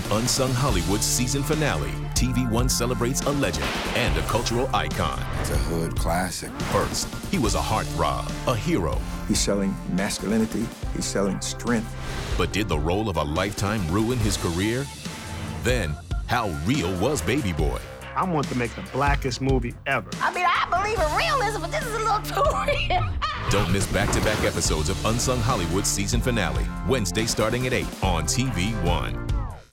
On Unsung Hollywood's season finale, TV One celebrates a legend and a cultural icon. It's a hood classic. First, he was a heartthrob, a hero. He's selling masculinity, he's selling strength. But did the role of a lifetime ruin his career? Then, how real was Baby Boy? I want to make the blackest movie ever. I mean, I believe in realism, but this is a little too real. Don't miss back-to-back episodes of Unsung Hollywood season finale, Wednesday starting at 8 on TV One.